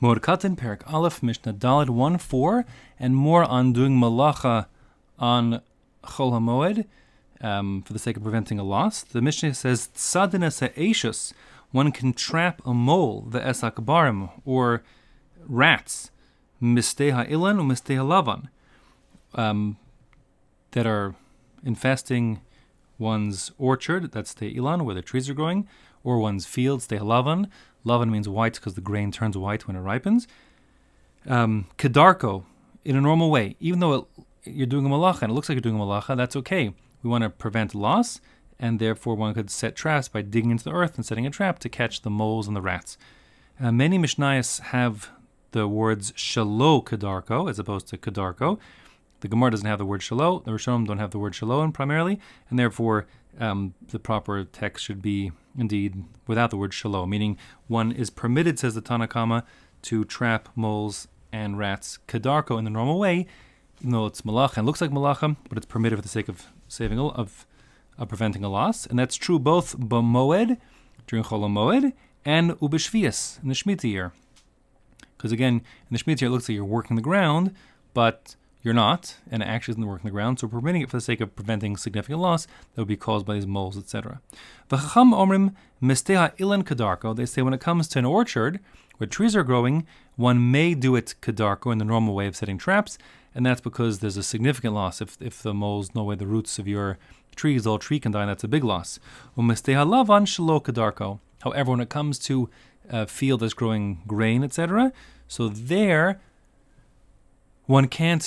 Moed Katan, Perak Aleph, Mishnah Daled 1-4, and more on doing malacha on Chol HaMoed, for the sake of preventing a loss. The Mishnah says, Tsadina Se'eshus, one can trap a mole, the esakbarim, or rats, Misteh Ha'ilan or Misteh Halavan, that are infesting one's orchard, that's the ilan, where the trees are growing, or one's fields, the halavan. Lavan means white because the grain turns white when it ripens. Kedarko, in a normal way, even though you're doing a malacha and it looks like you're doing a malacha, that's okay. We want to prevent loss, and therefore one could set traps by digging into the earth and setting a trap to catch the moles and the rats. Many Mishnayos have the words shalo kedarko as opposed to kedarko. The Gemara doesn't have the word shalo. The Rishonim don't have the word shalom primarily, and therefore the proper text should be indeed without the word shalo, meaning one is permitted, says the Tanna Kama, to trap moles and rats kedarko in the normal way, even though it's malacha and looks like malacha, but it's permitted for the sake of saving of preventing a loss, and that's true both b'moed during Chol HaMoed and ubeshvius in the Shemitah year, because again in the Shemitah year it looks like you're working the ground, but you're not, and it actually isn't working the ground, so we're permitting it for the sake of preventing significant loss that would be caused by these moles, etc. V'chacham omrim misteha ilan kedarko. They say when it comes to an orchard where trees are growing, one may do it kedarko in the normal way of setting traps, and that's because there's a significant loss. If the moles know where the roots of your trees, the whole tree can die, and that's a big loss. U'misteha lavan shelo kedarko. However, when it comes to a field that's growing grain, etc., so there one can't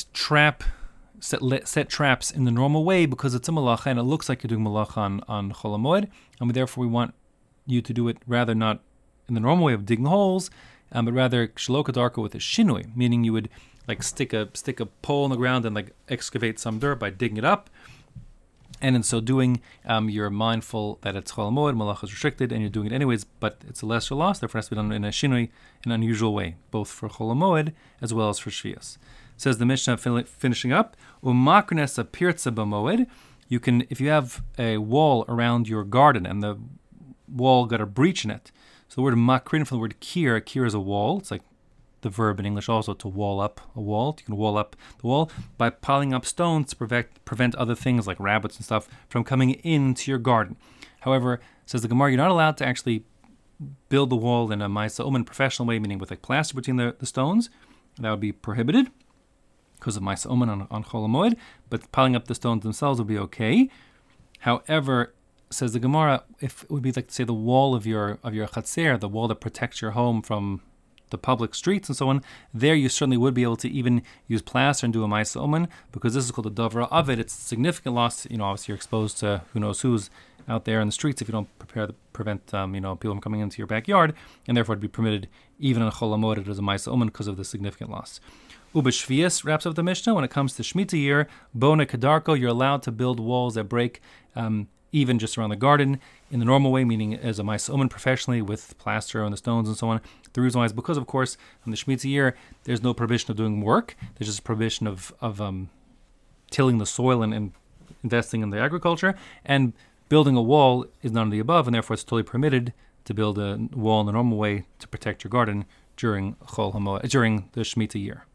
set traps in the normal way because it's a malacha and it looks like you're doing malacha on Chol HaMoed, and therefore we want you to do it rather not in the normal way of digging holes, but rather shelo kedarko with a shinui, meaning you would like stick a pole in the ground and like excavate some dirt by digging it up, and in so doing you're mindful that it's Chol HaMoed, malacha is restricted, and you're doing it anyways, but it's a lesser loss, therefore it has to be done in a shinui, an unusual way, both for Chol HaMoed as well as for Shvius. Says the Mishnah, finishing up, u'maknes a pirtza b'moed. You can, if you have a wall around your garden and the wall got a breach in it. So the word makrin from the word kir is a wall. It's like the verb in English also to wall up a wall. You can wall up the wall by piling up stones to prevent other things like rabbits and stuff from coming into your garden. However, says the Gemara, you're not allowed to actually build the wall in a ma'aseh uman professional way, meaning with like plaster between the stones. That would be prohibited because of ma'aseh uman on Chol HaMoed, but piling up the stones themselves would be okay. However, says the Gemara, if it would be like, say, the wall of your chatzer, the wall that protects your home from the public streets and so on, there you certainly would be able to even use plaster and do a ma'aseh uman, because this is called a davra avid. It's significant loss. Obviously you're exposed to who knows who's out there in the streets if you don't prevent people from coming into your backyard, and therefore it'd be permitted even on Chol HaMoed as a ma'aseh uman because of the significant loss. Ubeshvius wraps up the Mishnah. When it comes to Shemitah year, bona kedarko, you're allowed to build walls that break even just around the garden in the normal way, meaning as a ma'aseh uman professionally with plaster on the stones and so on. The reason why is because, of course, in the Shemitah year, there's no prohibition of doing work. There's just a prohibition of tilling the soil and investing in the agriculture. And building a wall is none of the above, and therefore it's totally permitted to build a wall in the normal way to protect your garden during Chol HaMoed, during the Shemitah year.